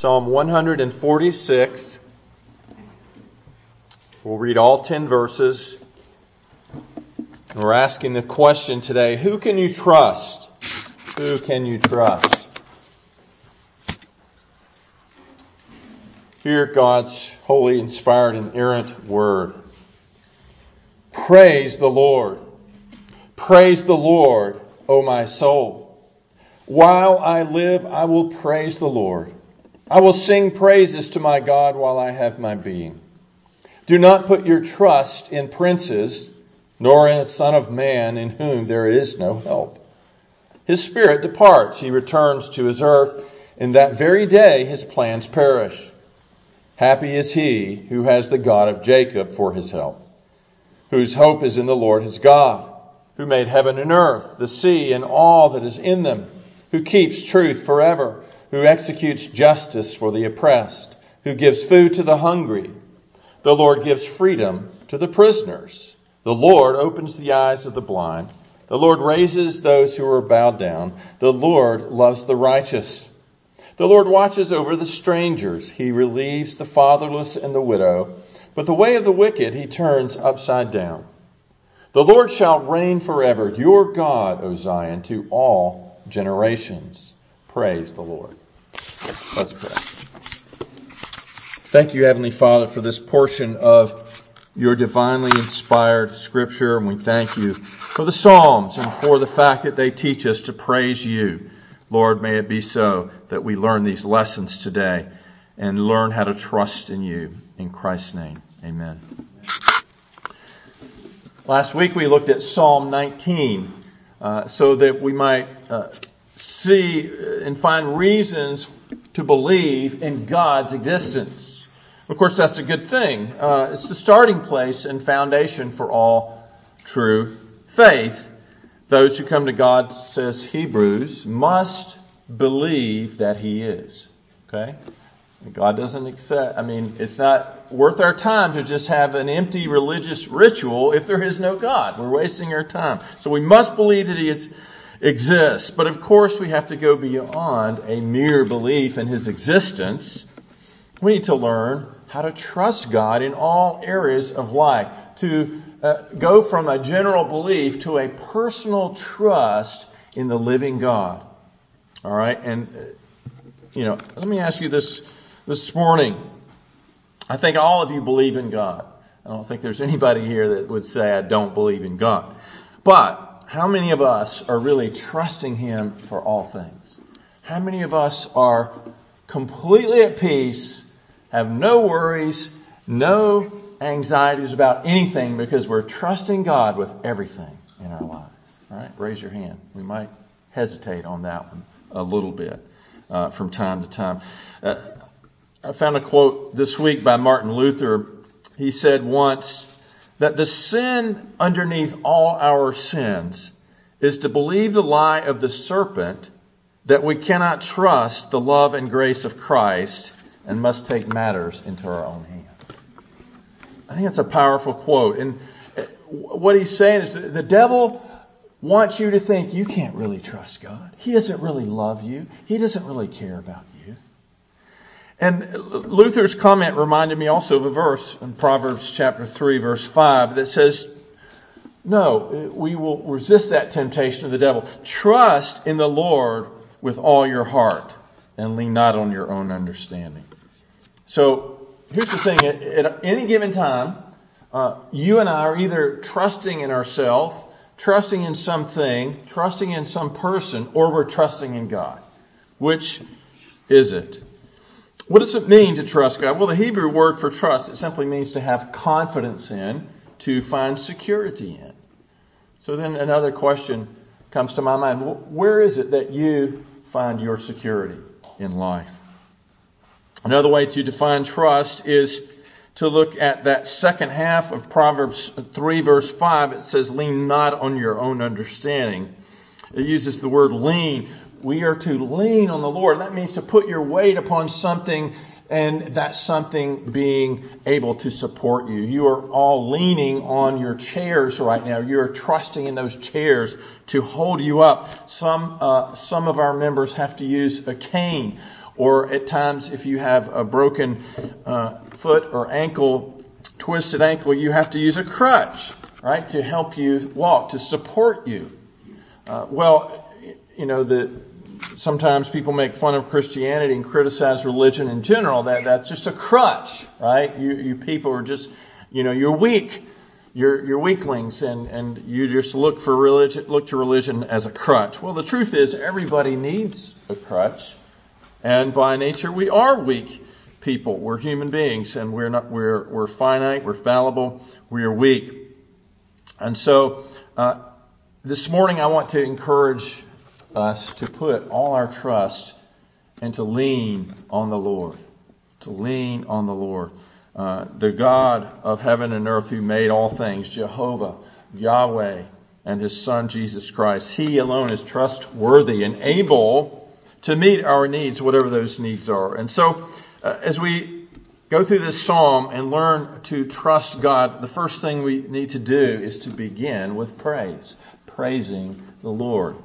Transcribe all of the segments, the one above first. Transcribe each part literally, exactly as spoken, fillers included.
Psalm one forty-six. We'll read all ten verses. We're asking the question today, who can you trust? Who can you trust? Hear God's holy, inspired, and inerrant word. Praise the Lord. Praise the Lord, O my soul. While I live, I will praise the Lord. I will sing praises to my God while I have my being. Do not put your trust in princes, nor in a son of man in whom there is no help. His spirit departs, he returns to his earth, and that very day his plans perish. Happy is he who has the God of Jacob for his help, whose hope is in the Lord his God, who made heaven and earth, the sea, and all that is in them, who keeps truth forever, who executes justice for the oppressed, who gives food to the hungry. The Lord gives freedom to the prisoners. The Lord opens the eyes of the blind. The Lord raises those who are bowed down. The Lord loves the righteous. The Lord watches over the strangers. He relieves the fatherless and the widow. But the way of the wicked he turns upside down. The Lord shall reign forever, your God, O Zion, to all generations. Praise the Lord. Let's pray. Thank you, Heavenly Father, for this portion of your divinely inspired Scripture. And we thank you for the Psalms and for the fact that they teach us to praise you. Lord, may it be so that we learn these lessons today and learn how to trust in you. In Christ's name, amen. Last week we looked at Psalm nineteen uh, so that we might uh, see and find reasons to believe in God's existence. Of course, that's a good thing. Uh, it's the starting place and foundation for all true faith. Those who come to God, says Hebrews, must believe that He is. Okay? God doesn't accept, I mean, it's not worth our time to just have an empty religious ritual if there is no God. We're wasting our time. So we must believe that He is, exists. But of course, we have to go beyond a mere belief in His existence. We need to learn how to trust God in all areas of life. To uh, go from a general belief to a personal trust in the living God. All right? And, uh, you know, let me ask you this this morning. I think all of you believe in God. I don't think there's anybody here that would say, I don't believe in God. But how many of us are really trusting Him for all things? How many of us are completely at peace, have no worries, no anxieties about anything because we're trusting God with everything in our lives? All right, raise your hand. We might hesitate on that one a little bit uh, from time to time. Uh, I found a quote this week by Martin Luther. He said once that the sin underneath all our sins is to believe the lie of the serpent that we cannot trust the love and grace of Christ and must take matters into our own hands. I think that's a powerful quote. And what he's saying is that the devil wants you to think you can't really trust God. He doesn't really love you. He doesn't really care about you. And Luther's comment reminded me also of a verse in Proverbs chapter three, verse five, that says, no, we will resist that temptation of the devil. Trust in the Lord with all your heart and lean not on your own understanding. So here's the thing. At, at any given time, uh, you and I are either trusting in ourselves, trusting in something, trusting in some person, or we're trusting in God. Which is it? What does it mean to trust God? Well, the Hebrew word for trust, it simply means to have confidence in, to find security in. So then another question comes to my mind. Where is it that you find your security in life? Another way to define trust is to look at that second half of Proverbs three, verse five. It says, lean not on your own understanding. It uses the word lean. We are to lean on the Lord. That means to put your weight upon something, and that something being able to support you. You are all leaning on your chairs right now. You are trusting in those chairs to hold you up. Some uh, some of our members have to use a cane Or at times, if you have a broken uh, foot or ankle, twisted ankle, you have to use a crutch, right, to help you walk, to support you. Uh, well, you know, the sometimes people make fun of Christianity and criticize religion in general. That that's just a crutch, right? You you people are just, you know, you're weak. You're, you're weaklings, and, and you just look for religion, look to religion as a crutch. Well, the truth is, everybody needs a crutch, and by nature, we are weak people. We're human beings, and we're not. We're we're finite. We're fallible. We are weak, and so uh, this morning, I want to encourage us to put all our trust and to lean on the Lord. To lean on the Lord. Uh, the God of heaven and earth who made all things, Jehovah, Yahweh, and His Son, Jesus Christ. He alone is trustworthy and able to meet our needs, whatever those needs are. And so, uh, as we go through this psalm and learn to trust God, the first thing we need to do is to begin with praise, praising the Lord.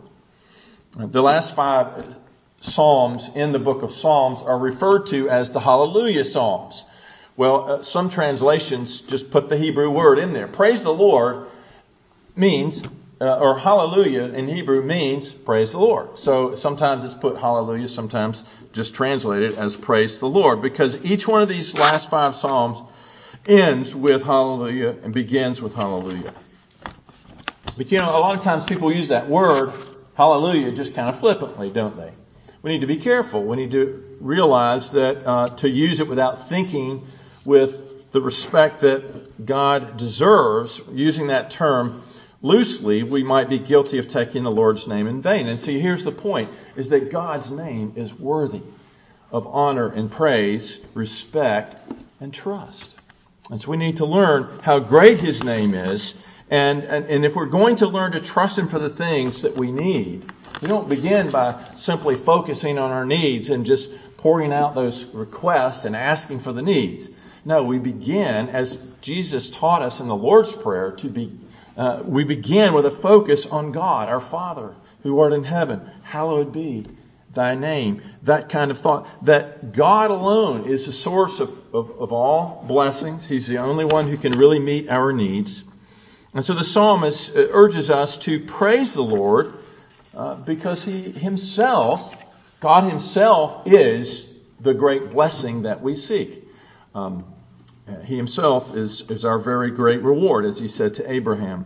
The last five psalms in the book of Psalms are referred to as the Hallelujah Psalms. Well, uh, some translations just put the Hebrew word in there. Praise the Lord means, uh, or hallelujah in Hebrew means praise the Lord. So sometimes it's put hallelujah, sometimes just translated as praise the Lord. Because each one of these last five psalms ends with hallelujah and begins with hallelujah. But you know, a lot of times people use that word, hallelujah, just kind of flippantly, don't they? We need to be careful. We need to realize that uh, to use it without thinking with the respect that God deserves, using that term loosely, we might be guilty of taking the Lord's name in vain. And see, here's the point, is that God's name is worthy of honor and praise, respect, and trust. And so we need to learn how great His name is. And, and, and if we're going to learn to trust Him for the things that we need, we don't begin by simply focusing on our needs and just pouring out those requests and asking for the needs. No, we begin, as Jesus taught us in the Lord's Prayer, to be, uh, we begin with a focus on God, our Father, who art in heaven. Hallowed be Thy name. That kind of thought, that God alone is the source of, of, of all blessings. He's the only one who can really meet our needs. And so the psalmist urges us to praise the Lord uh, because He Himself, God Himself, is the great blessing that we seek. Um, he Himself is, is our very great reward, as He said to Abraham.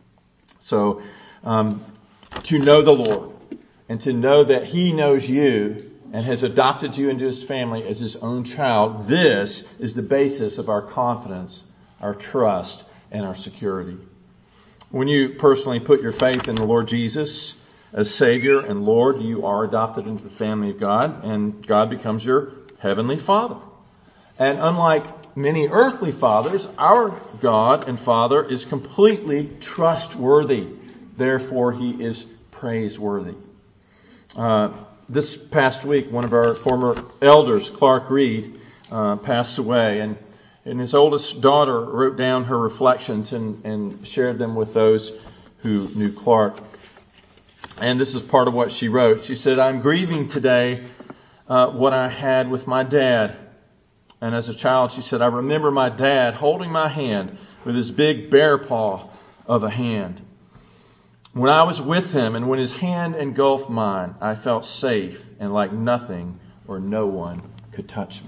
So um, to know the Lord and to know that He knows you and has adopted you into His family as His own child, this is the basis of our confidence, our trust, and our security. When you personally put your faith in the Lord Jesus as Savior and Lord, you are adopted into the family of God, and God becomes your heavenly Father. And unlike many earthly fathers, our God and Father is completely trustworthy. Therefore, He is praiseworthy. Uh, this past week, one of our former elders, Clark Reed, uh, passed away, and And his oldest daughter wrote down her reflections and, and shared them with those who knew Clark. And this is part of what she wrote. She said, "I'm grieving today uh, what I had with my dad. And as a child," she said, "I remember my dad holding my hand with his big bear paw of a hand. When I was with him and when his hand engulfed mine, I felt safe and like nothing or no one could touch me."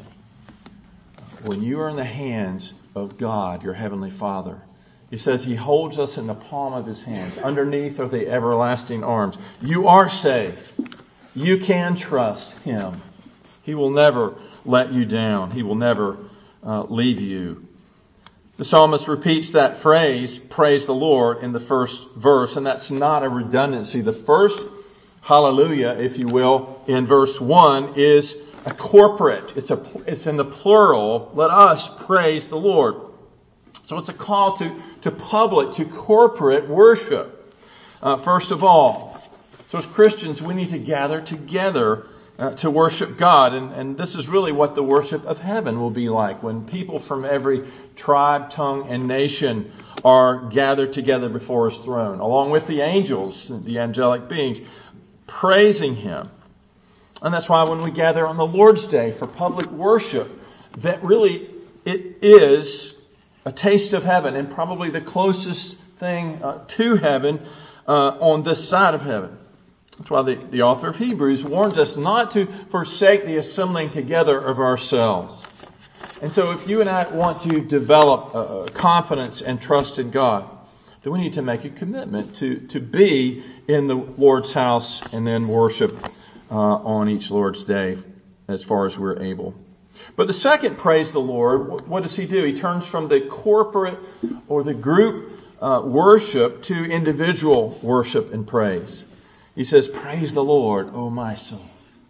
When you are in the hands of God, your Heavenly Father, He says He holds us in the palm of His hands. Underneath are the everlasting arms. You are safe. You can trust Him. He will never let you down. He will never uh, leave you. The psalmist repeats that phrase, praise the Lord, in the first verse, and that's not a redundancy. The first hallelujah, if you will, in verse one is a corporate. It's a it's in the plural. Let us praise the Lord. So it's a call to, to public, to corporate worship. Uh, first of all, so as Christians, we need to gather together uh, to worship God. And, and this is really what the worship of heaven will be like, when people from every tribe, tongue, and nation are gathered together before His throne, along with the angels, the angelic beings, praising Him. And that's why when we gather on the Lord's Day for public worship, that really it is a taste of heaven, and probably the closest thing uh, to heaven uh, on this side of heaven. That's why the, the author of Hebrews warns us not to forsake the assembling together of ourselves. And so if you and I want to develop uh, confidence and trust in God, then we need to make a commitment to, to be in the Lord's house and then worship uh, on each Lord's Day as far as we're able. But the second, praise the Lord, what does he do? He turns from the corporate or the group uh, worship to individual worship and praise. He says, praise the Lord, O my soul.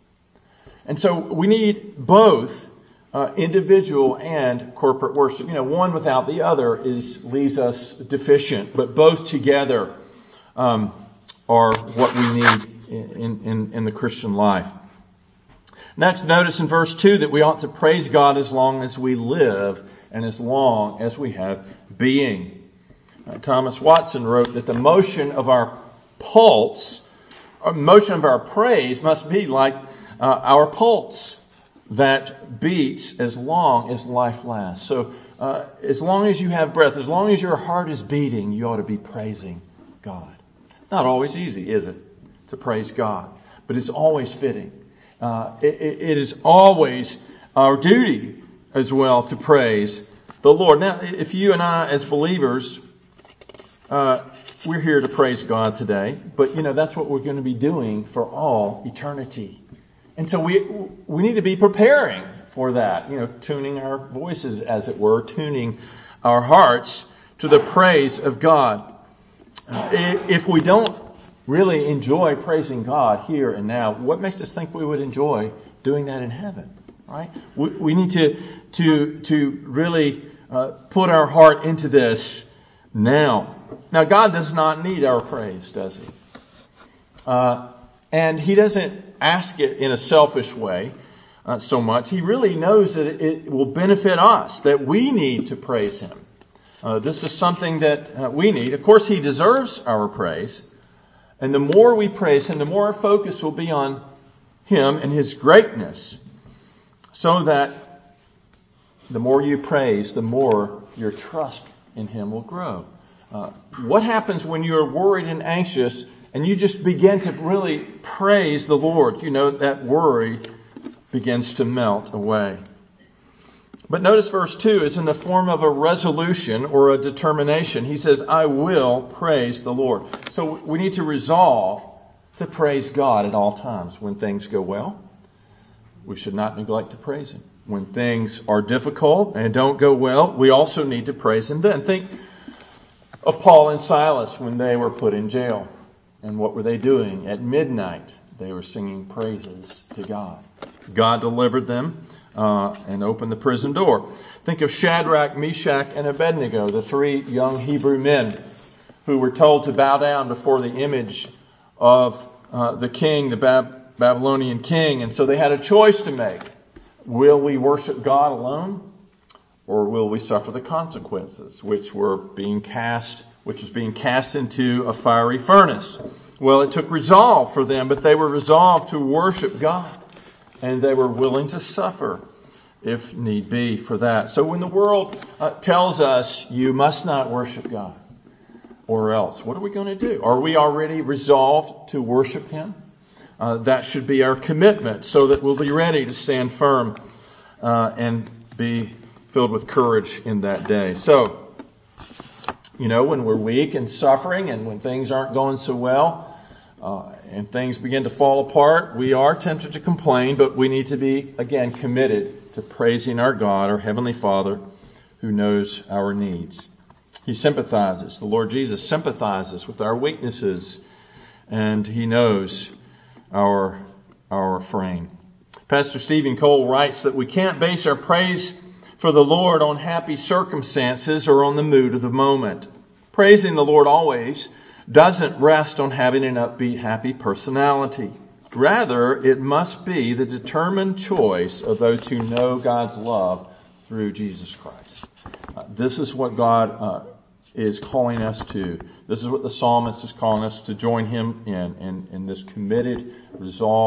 And so we need both uh, individual and corporate worship. You know, one without the other is leaves us deficient, but both together um, are what we need in, in, in the Christian life. Next, notice in verse two that we ought to praise God as long as we live and as long as we have being. Uh, Thomas Watson wrote that the motion of our pulse, or motion of our praise, must be like uh, our pulse that beats as long as life lasts. So uh, as long as you have breath, as long as your heart is beating, you ought to be praising God. It's not always easy, is it, to praise God? But it's always fitting. Uh, it, it is always our duty as well to praise the Lord. Now, if you and I as believers, uh, we're here to praise God today, but you know, that's what we're going to be doing for all eternity. And so we we need to be preparing for that, you know, tuning our voices, as it were, tuning our hearts to the praise of God. Uh, if we don't really enjoy praising God here and now, what makes us think we would enjoy doing that in heaven, right? We, we need to to to really uh, put our heart into this now. Now, God does not need our praise, does He? Uh, and He doesn't ask it in a selfish way uh, so much. He really knows that it will benefit us, that we need to praise Him. Uh, this is something that uh, we need. Of course, He deserves our praise. And the more we praise Him, the more our focus will be on Him and His greatness. So that the more you praise, the more your trust in Him will grow. Uh, what happens when you're worried and anxious and you just begin to really praise the Lord? You know, that worry begins to melt away. But notice verse two is in the form of a resolution or a determination. He says, I will praise the Lord. So we need to resolve to praise God at all times. When things go well, we should not neglect to praise Him. When things are difficult and don't go well, we also need to praise Him then. Think of Paul and Silas when they were put in jail. And what were they doing? At midnight, they were singing praises to God. God delivered them uh, and opened the prison door. Think of Shadrach, Meshach, and Abednego, the three young Hebrew men who were told to bow down before the image of uh, the king, the Bab- Babylonian king. And so they had a choice to make. Will we worship God alone? Or will we suffer the consequences, which were being cast, which was being cast into a fiery furnace? Well, it took resolve for them, but they were resolved to worship God. And they were willing to suffer, if need be, for that. So when the world uh, tells us you must not worship God, or else, what are we going to do? Are we already resolved to worship Him? Uh, that should be our commitment, so that we'll be ready to stand firm uh, and be filled with courage in that day. So, you know, when we're weak and suffering and when things aren't going so well uh, and things begin to fall apart, we are tempted to complain, but we need to be, again, committed to praising our God, our Heavenly Father, who knows our needs. He sympathizes. The Lord Jesus sympathizes with our weaknesses, and He knows our, our frame. Pastor Stephen Cole writes that we can't base our praise for the Lord on happy circumstances or on the mood of the moment. Praising the Lord always doesn't rest on having an upbeat, happy personality. Rather, it must be the determined choice of those who know God's love through Jesus Christ. Uh, this is what God uh, is calling us to. This is what the psalmist is calling us to join him in, in, in this committed, resolved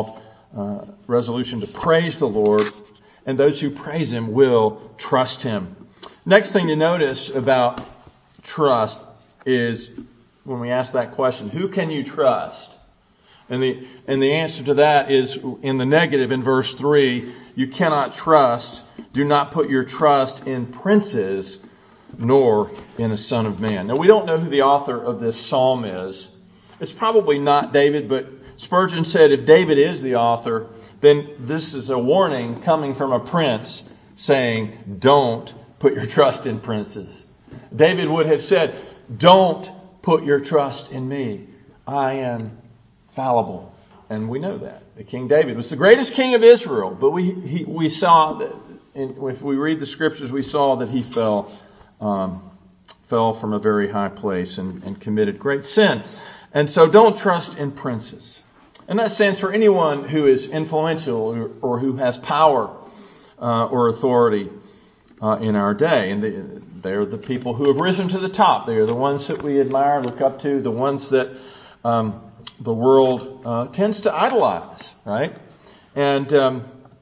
uh, resolution to praise the Lord, and those who praise Him will trust Him. Next thing to notice about trust is when we ask that question, who can you trust? And the and the answer to that is in the negative in verse three, you cannot trust, do not put your trust in princes, nor in a son of man. Now, we don't know who the author of this psalm is. It's probably not David, but Spurgeon said if David is the author, then this is a warning coming from a prince saying, don't put your trust in princes. David would have said, don't put your trust in me. I am fallible. And we know that. The King David was the greatest king of Israel. But we he, we saw that, in, if we read the scriptures, we saw that he fell um, fell from a very high place and, and committed great sin. And so don't trust in princes. And that stands for anyone who is influential or, or who has power uh, or authority uh, in our day. And the, they're the people who have risen to the top. They are the ones that we admire, look up to, the ones that um, the world uh, tends to idolize, right? And um,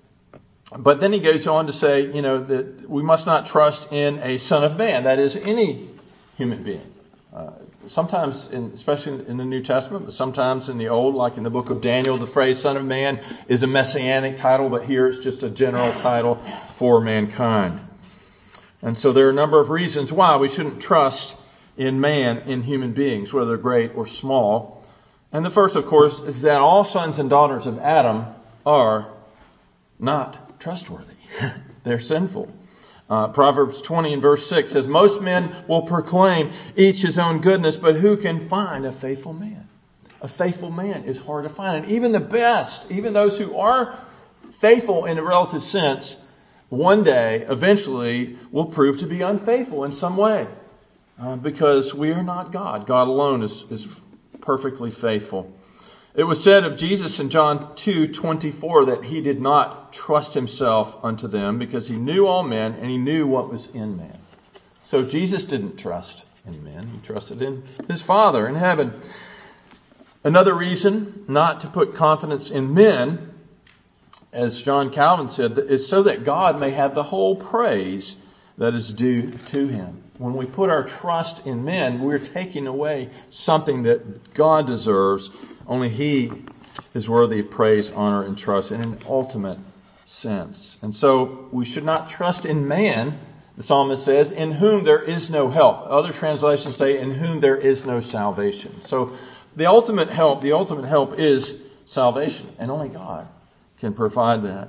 but then he goes on to say, you know, that we must not trust in a son of man. That is, any human being. Uh, sometimes, in, especially in the New Testament, but sometimes in the Old, like in the book of Daniel, the phrase son of man is a messianic title, but here it's just a general title for mankind. And so there are a number of reasons why we shouldn't trust in man, in human beings, whether they're great or small. And the first, of course, is that all sons and daughters of Adam are not trustworthy. They're sinful. Uh, Proverbs twenty and verse six says, most men will proclaim each his own goodness, but who can find a faithful man? A faithful man is hard to find. And even the best, even those who are faithful in a relative sense, one day, eventually, will prove to be unfaithful in some way. Uh, because we are not God. God alone is, is perfectly faithful. It was said of Jesus in John two twenty-four that he did not trust himself unto them because he knew all men and he knew what was in man. So Jesus didn't trust in men. He trusted in his Father in heaven. Another reason not to put confidence in men, as John Calvin said, is so that God may have the whole praise that is due to Him. When we put our trust in men, we're taking away something that God deserves. Only He is worthy of praise, honor, and trust in an ultimate sense. And so we should not trust in man, the psalmist says, in whom there is no help. Other translations say, in whom there is no salvation. So the ultimate help, the ultimate help is salvation. And only God can provide that.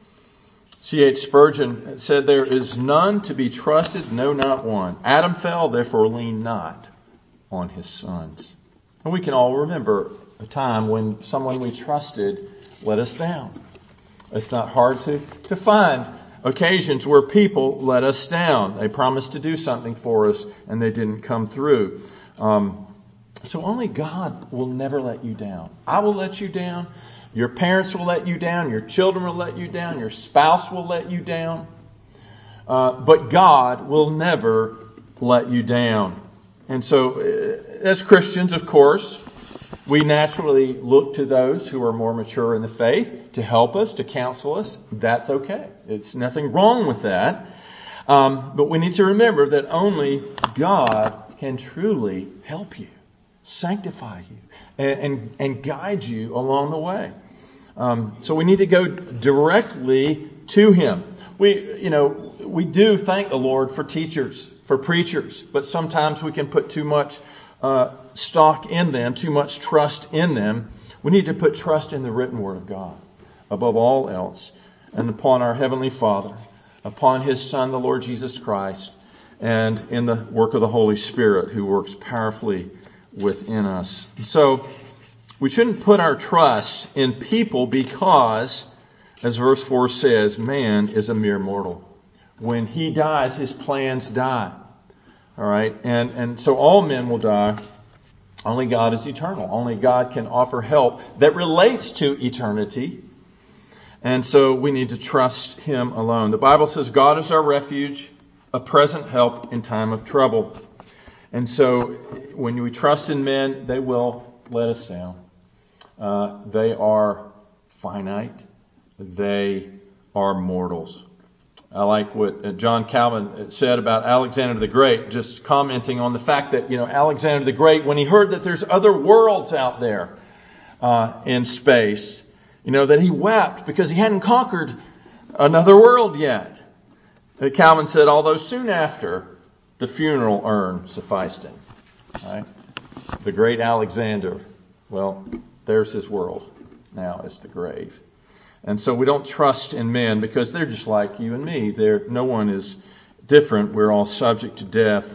C H Spurgeon said, there is none to be trusted, no, not one. Adam fell, therefore lean not on his sons. And we can all remember a time when someone we trusted let us down. It's not hard to, to find occasions where people let us down. They promised to do something for us and they didn't come through. Um, so only God will never let you down. I will let you down. Your parents will let you down. Your children will let you down. Your spouse will let you down. Uh, but God will never let you down. And so, uh, as Christians, of course, we naturally look to those who are more mature in the faith to help us, to counsel us. That's okay. It's nothing wrong with that. Um, but we need to remember that only God can truly help you, sanctify you, and, and, and guide you along the way. Um, so we need to go directly to Him. We, you know, we do thank the Lord for teachers, for preachers, but sometimes we can put too much uh, stock in them, too much trust in them. We need to put trust in the written Word of God above all else, and upon our Heavenly Father, upon His Son, the Lord Jesus Christ, and in the work of the Holy Spirit, who works powerfully within us. So we shouldn't put our trust in people because, as verse four says, man is a mere mortal. When he dies, his plans die. All right? And, and so all men will die. Only God is eternal. Only God can offer help that relates to eternity. And so we need to trust Him alone. The Bible says God is our refuge, a present help in time of trouble. And so when we trust in men, they will let us down. Uh, they are finite. They are mortals. I like what John Calvin said about Alexander the Great, just commenting on the fact that, you know, Alexander the Great, when he heard that there's other worlds out there uh, in space, you know, that he wept because he hadn't conquered another world yet. Calvin said, although soon after, the funeral urn sufficed him. Right? The great Alexander, well, there's his world. Now it's the grave. And so we don't trust in men because they're just like you and me. They're, no one is different. We're all subject to death.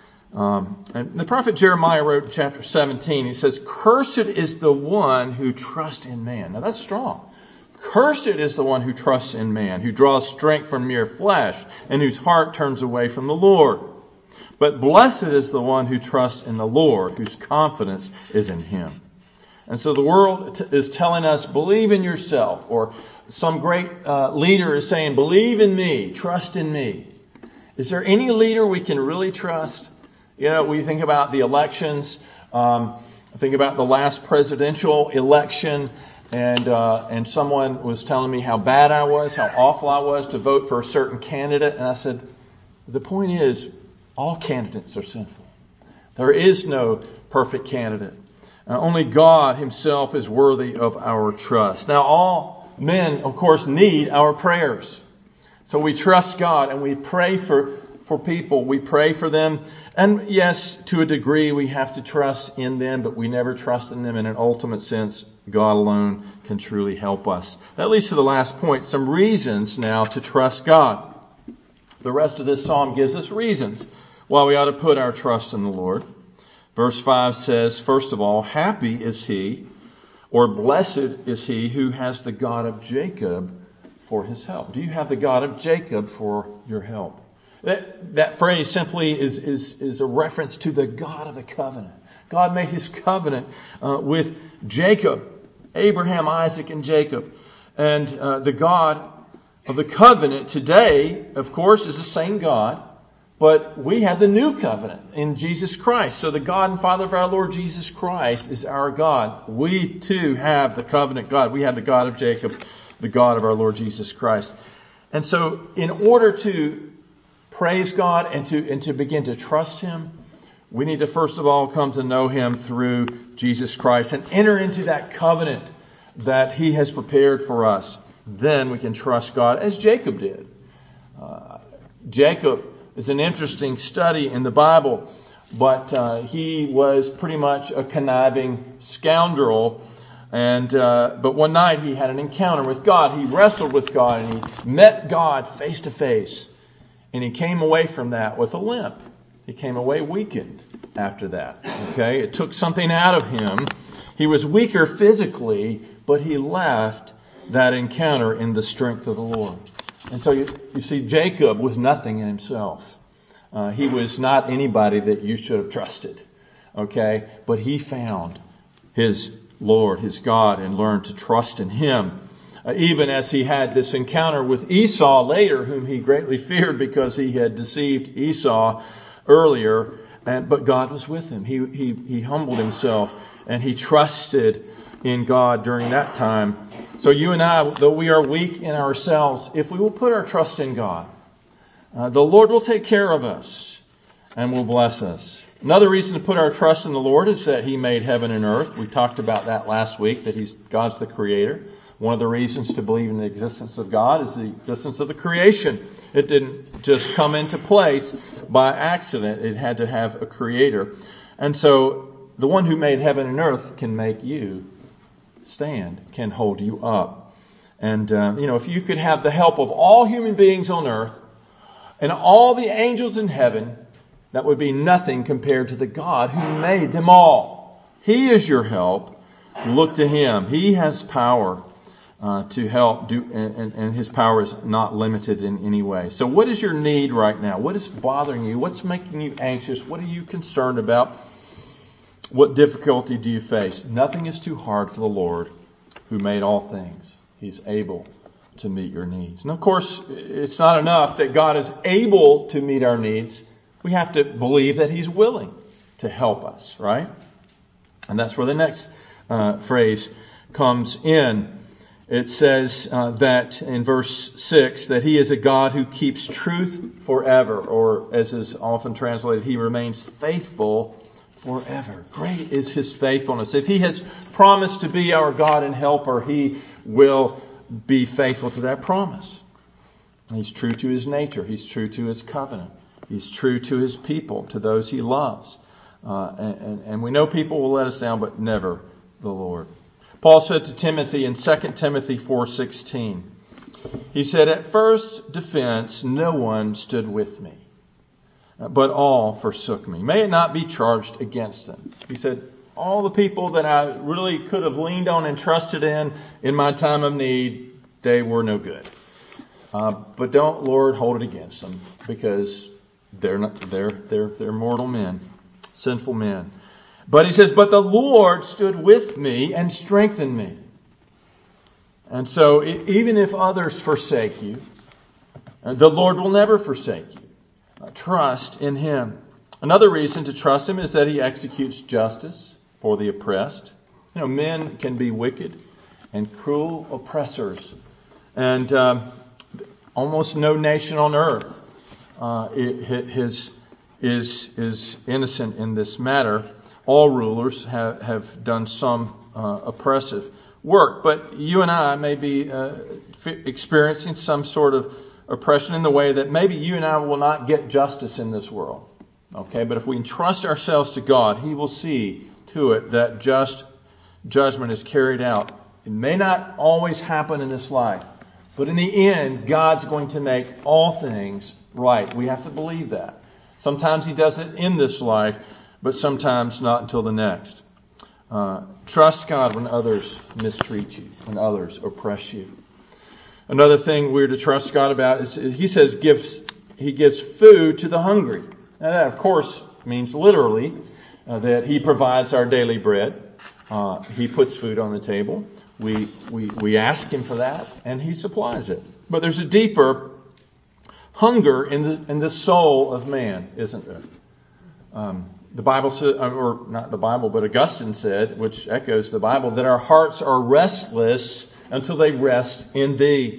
Um, and the prophet Jeremiah wrote in chapter seventeen, he says, "Cursed is the one who trusts in man." Now that's strong. Cursed is the one who trusts in man, who draws strength from mere flesh, and whose heart turns away from the Lord. But blessed is the one who trusts in the Lord, whose confidence is in Him. And so the world t- is telling us, believe in yourself. Or some great uh, leader is saying, believe in me, trust in me. Is there any leader we can really trust? You know, we think about the elections. Um, think about the last presidential election. And uh, and someone was telling me how bad I was, how awful I was to vote for a certain candidate. And I said, the point is, all candidates are sinful. There is no perfect candidate. Uh, only God Himself is worthy of our trust. Now, all men, of course, need our prayers. So we trust God and we pray for, for people. We pray for them. And yes, to a degree, we have to trust in them, but we never trust in them in an ultimate sense. God alone can truly help us. That leads to the last point, some reasons now to trust God. The rest of this psalm gives us reasons why we ought to put our trust in the Lord. Verse five says, first of all, happy is he, or blessed is he who has the God of Jacob for his help. Do you have the God of Jacob for your help? That, that phrase simply is, is, is a reference to the God of the covenant. God made His covenant uh, with Jacob, Abraham, Isaac, and Jacob. And uh, the God of the covenant today, of course, is the same God. But we have the new covenant in Jesus Christ. So the God and Father of our Lord Jesus Christ is our God. We too have the covenant God. We have the God of Jacob, the God of our Lord Jesus Christ. And so in order to praise God and to, and to begin to trust Him, we need to first of all come to know Him through Jesus Christ and enter into that covenant that He has prepared for us. Then we can trust God as Jacob did. Uh, Jacob is an interesting study in the Bible, but uh, he was pretty much a conniving scoundrel. And uh, but one night he had an encounter with God. He wrestled with God and he met God face to face. And he came away from that with a limp. He came away weakened after that. Okay, it took something out of him. He was weaker physically, but he left that encounter in the strength of the Lord. And so you, you see, Jacob was nothing in himself. Uh, he was not anybody that you should have trusted. Okay? But he found his Lord, his God, and learned to trust in Him. Uh, even as he had this encounter with Esau later, whom he greatly feared because he had deceived Esau earlier. And, but God was with him. He, he, he humbled himself and he trusted in God during that time. So you and I, though we are weak in ourselves, if we will put our trust in God, uh, the Lord will take care of us and will bless us. Another reason to put our trust in the Lord is that He made heaven and earth. We talked about that last week, that He's God's the Creator. One of the reasons to believe in the existence of God is the existence of the creation. It didn't just come into place by accident. It had to have a Creator. And so the one who made heaven and earth can make you stand, can hold you up. And, uh, you know, if you could have the help of all human beings on earth and all the angels in heaven, that would be nothing compared to the God who made them all. He is your help. Look to Him. He has power uh, to help, do, and, and His power is not limited in any way. So what is your need right now? What is bothering you? What's making you anxious? What are you concerned about? What difficulty do you face? Nothing is too hard for the Lord who made all things. He's able to meet your needs. And of course, it's not enough that God is able to meet our needs. We have to believe that He's willing to help us, right? And that's where the next uh, phrase comes in. It says uh, that in verse six, that He is a God who keeps truth forever, or as is often translated, He remains faithful forever. Great is His faithfulness. If He has promised to be our God and helper, He will be faithful to that promise. He's true to His nature. He's true to His covenant. He's true to His people, to those He loves. Uh, and, and, and we know people will let us down, but never the Lord. Paul said to Timothy in Second Timothy four sixteen, he said, "At first defense no one stood with me, but all forsook me. May it not be charged against them." He said, all the people that I really could have leaned on and trusted in in my time of need, they were no good. Uh, but don't, Lord, hold it against them, because they're not, they're they're they're mortal men, sinful men. But he says, "But the Lord stood with me and strengthened me." And so even if others forsake you, the Lord will never forsake you. Uh, trust in Him. Another reason to trust Him is that He executes justice for the oppressed. You know, men can be wicked and cruel oppressors. And um, almost no nation on earth uh, is, is, is innocent in this matter. All rulers have, have done some uh, oppressive work. But you and I may be uh, f- experiencing some sort of oppression in the way that maybe you and I will not get justice in this world. Okay, but if we entrust ourselves to God, He will see to it that just judgment is carried out. It may not always happen in this life, but in the end, God's going to make all things right. We have to believe that. Sometimes He does it in this life, but sometimes not until the next. Uh, trust God when others mistreat you, when others oppress you. Another thing we're to trust God about is He says gives He gives food to the hungry. Now that, of course, means literally uh, that He provides our daily bread. Uh, he puts food on the table. We, we, we ask Him for that, and He supplies it. But there's a deeper hunger in the, in the soul of man, isn't there? Um, the Bible said, or not the Bible, but Augustine said, which echoes the Bible, that our hearts are restless until they rest in Thee.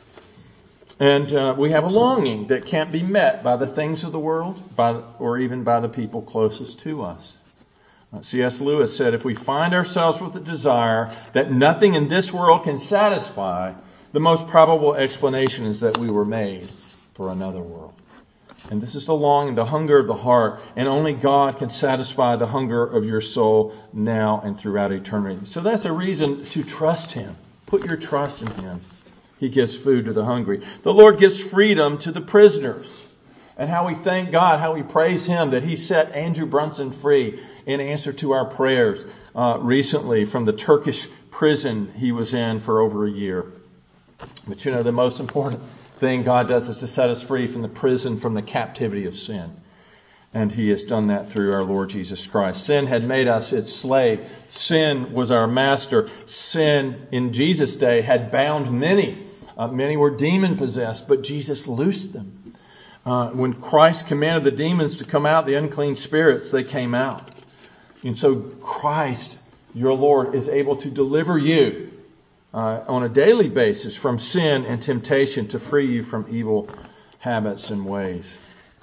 And uh, we have a longing that can't be met by the things of the world, by the, or even by the people closest to us. Uh, C S Lewis said, if we find ourselves with a desire that nothing in this world can satisfy, the most probable explanation is that we were made for another world. And this is the longing, the hunger of the heart, and only God can satisfy the hunger of your soul now and throughout eternity. So that's a reason to trust Him. Put your trust in Him. He gives food to the hungry. The Lord gives freedom to the prisoners. And how we thank God, how we praise Him that He set Andrew Brunson free in answer to our prayers uh, recently from the Turkish prison he was in for over a year. But you know, the most important thing God does is to set us free from the prison, from the captivity of sin. And He has done that through our Lord Jesus Christ. Sin had made us its slave. Sin was our master. Sin in Jesus' day had bound many. Uh, many were demon possessed, but Jesus loosed them. Uh, when Christ commanded the demons to come out, the unclean spirits, they came out. And so Christ, your Lord, is able to deliver you uh, on a daily basis from sin and temptation, to free you from evil habits and ways.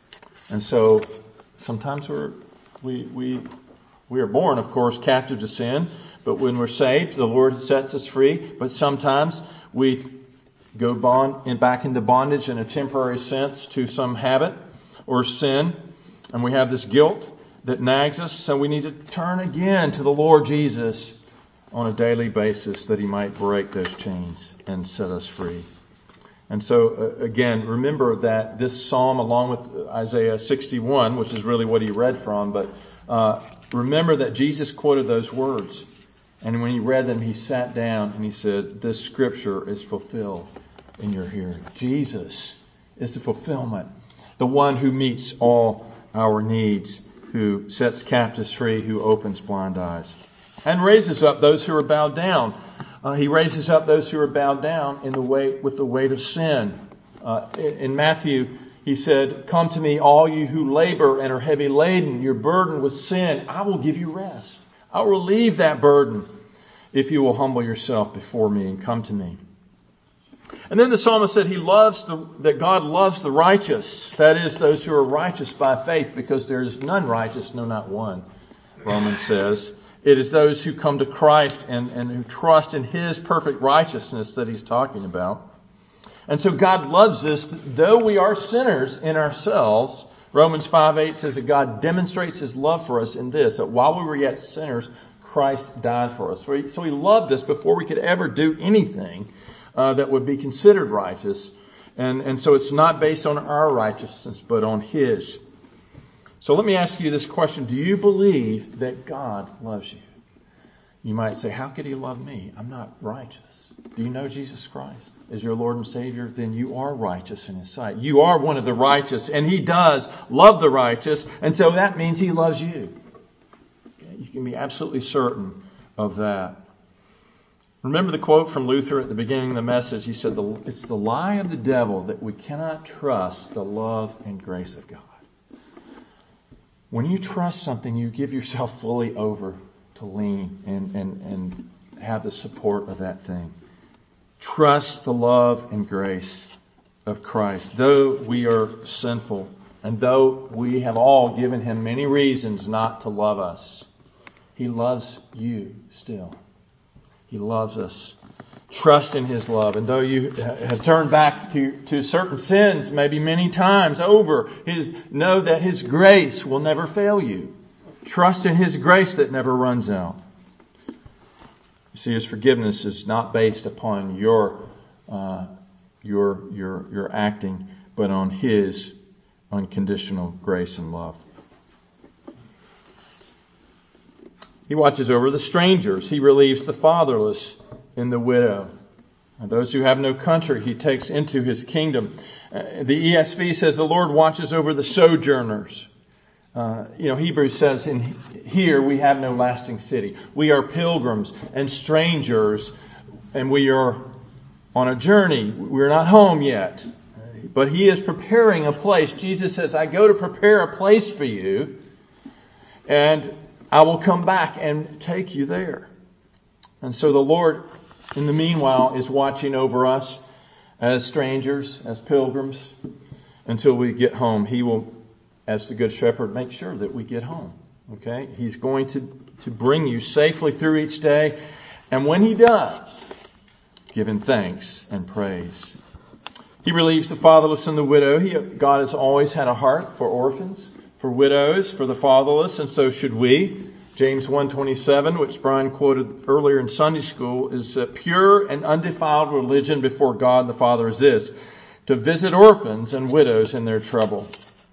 And so sometimes we're, we we we are born, of course, captive to sin. But when we're saved, the Lord sets us free. But sometimes we go bond and back into bondage in a temporary sense to some habit or sin, and we have this guilt that nags us. So we need to turn again to the Lord Jesus on a daily basis, that He might break those chains and set us free. And so, uh, again, remember that this psalm, along with Isaiah sixty-one, which is really what he read from, but uh, remember that Jesus quoted those words. And when he read them, he sat down and he said, this scripture is fulfilled in your hearing. Jesus is the fulfillment, the one who meets all our needs, who sets captives free, who opens blind eyes, and raises up those who are bowed down. Uh, he raises up those who are bowed down in the weight with the weight of sin. Uh, in, in Matthew, He said, come to me, all you who labor and are heavy laden, you're burdened with sin. I will give you rest. I'll relieve that burden. if you will humble yourself before me and come to me. And then the psalmist said he loves the, that God loves the righteous. That is, those who are righteous by faith, because there is none righteous, no, not one, Romans says. It is those who come to Christ and, and who trust in His perfect righteousness that He's talking about. And so God loves us, though we are sinners in ourselves. Romans five eight says that God demonstrates His love for us in this, that while we were yet sinners, Christ died for us. So He, so he loved us before we could ever do anything uh, that would be considered righteous. And, and so it's not based on our righteousness, but on His. So let me ask you this question. Do you believe that God loves you? You might say, how could He love me? I'm not righteous. Do you know Jesus Christ as your Lord and Savior? Then you are righteous in His sight. You are one of the righteous, and He does love the righteous, and so that means He loves you. Okay? You can be absolutely certain of that. Remember the quote from Luther at the beginning of the message. He said, it's the lie of the devil that we cannot trust the love and grace of God. When you trust something, you give yourself fully over to lean and, and, and have the support of that thing. Trust the love and grace of Christ. Though we are sinful, and though we have all given Him many reasons not to love us, He loves you still. He loves us. Trust in His love. And though you have turned back to, to certain sins maybe many times over, his, know that His grace will never fail you. Trust in His grace that never runs out. You see, His forgiveness is not based upon your uh, your your your acting, but on His unconditional grace and love. He watches over the strangers. He relieves the fatherless and the widow. And those who have no country, He takes into His kingdom. Uh, the E S V says the Lord watches over the sojourners. Uh, you know, Hebrews says in here we have no lasting city. We are pilgrims and strangers, and we are on a journey. We're not home yet. But He is preparing a place. Jesus says, I go to prepare a place for you, and I will come back and take you there. And so the Lord, in the meanwhile, is watching over us as strangers, as pilgrims, until we get home. He will, as the Good Shepherd, make sure that we get home. Okay? He's going to, to bring you safely through each day. And when He does, give Him thanks and praise. He relieves the fatherless and the widow. He, God has always had a heart for orphans, for widows, for the fatherless, and so should we. James one twenty-seven, which Brian quoted earlier in Sunday school, is a pure and undefiled religion before God the Father is this: to visit orphans and widows in their trouble.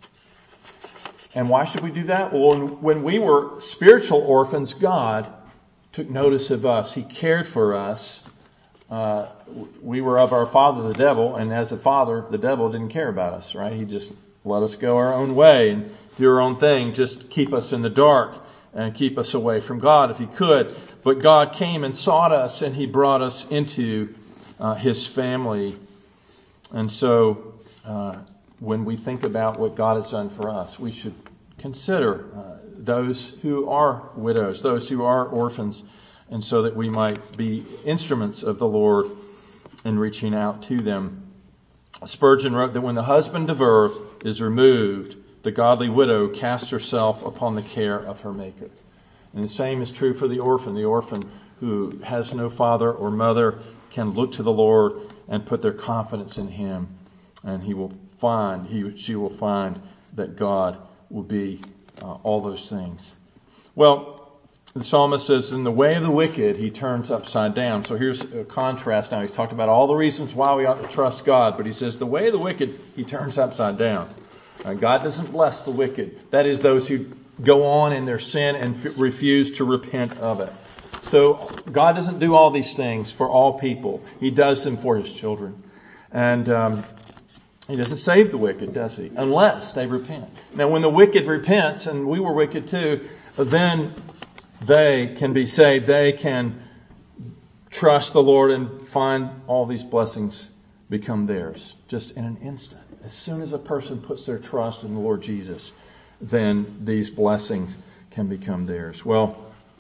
And why should we do that? Well, when we were spiritual orphans, God took notice of us. He cared for us. Uh, we were of our father, the devil, and as a father, the devil didn't care about us, right? He just let us go our own way and do our own thing, just keep us in the dark and keep us away from God if He could. But God came and sought us, and He brought us into uh, His family. And so uh, when we think about what God has done for us, we should consider uh, those who are widows, those who are orphans, and so that we might be instruments of the Lord in reaching out to them. Spurgeon wrote that when the husband of earth is removed, the godly widow casts herself upon the care of her Maker. And the same is true for the orphan. The orphan who has no father or mother can look to the Lord and put their confidence in Him. And he will find, he, she will find that God will be uh, all those things. Well, the psalmist says, in the way of the wicked, he turns upside down. So here's a contrast now. He's talked about all the reasons why we ought to trust God, but he says, the way of the wicked, he turns upside down. Uh, God doesn't bless the wicked. That is, those who go on in their sin and f- refuse to repent of it. So God doesn't do all these things for all people. He does them for His children. And um, He doesn't save the wicked, does He? Unless they repent. Now, when the wicked repents, and we were wicked too, then they can be saved. They can trust the Lord and find all these blessings become theirs just in an instant. As soon as a person puts their trust in the Lord Jesus, then these blessings can become theirs. Well,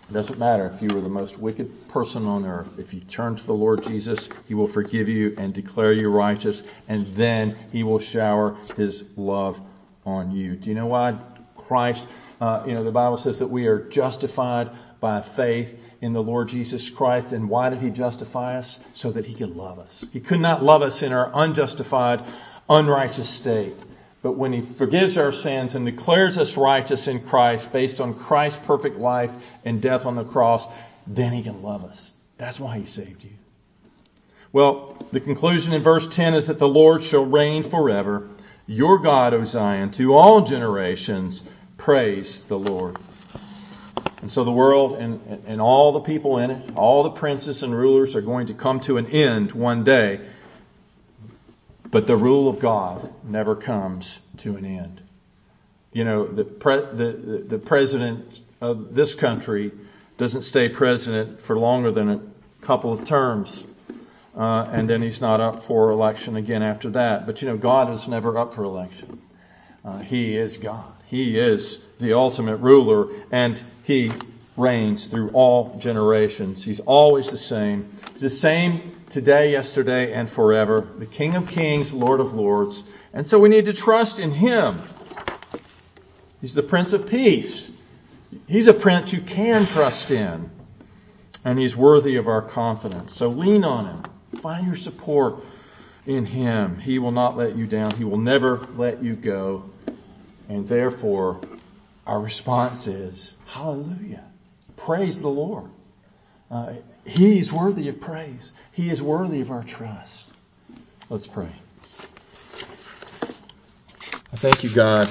It doesn't matter if you were the most wicked person on earth. If you turn to the Lord Jesus, He will forgive you and declare you righteous, and then He will shower His love on you. Do you know why Christ, uh, you know, the Bible says that we are justified by faith in the Lord Jesus Christ. And why did He justify us? So that He could love us. He could not love us in our unjustified, unrighteous state. But when He forgives our sins and declares us righteous in Christ based on Christ's perfect life and death on the cross, then He can love us. That's why He saved you. Well, the conclusion in verse ten is that the Lord shall reign forever. Your God, O Zion, to all generations, praise the Lord. And so the world and, and all the people in it, all the princes and rulers are going to come to an end one day. But the rule of God never comes to an end. You know, the, pre, the, the president of this country doesn't stay president for longer than a couple of terms. Uh, and then he's not up for election again after that. But, you know, God is never up for election. Uh, he is God. He is the ultimate ruler, and He reigns through all generations. He's always the same. He's the same today, yesterday, and forever. The King of Kings, Lord of Lords. And so we need to trust in Him. He's the Prince of Peace. He's a Prince you can trust in. And He's worthy of our confidence. So lean on Him. Find your support in Him. He will not let you down. He will never let you go. And therefore, our response is, hallelujah. Praise the Lord. Uh, He's worthy of praise. He is worthy of our trust. Let's pray. I thank you, God.